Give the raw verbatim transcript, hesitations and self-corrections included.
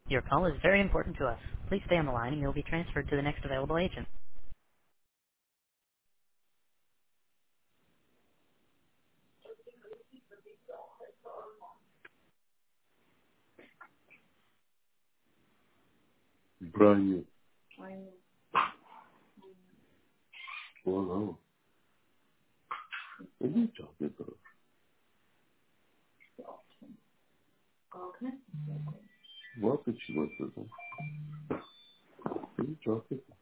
Your call is very important to us. Please stay on the line and you'll be transferred to the next available agent. Brian, hold on. What are you talking about? What did she want to do? What are you talking about?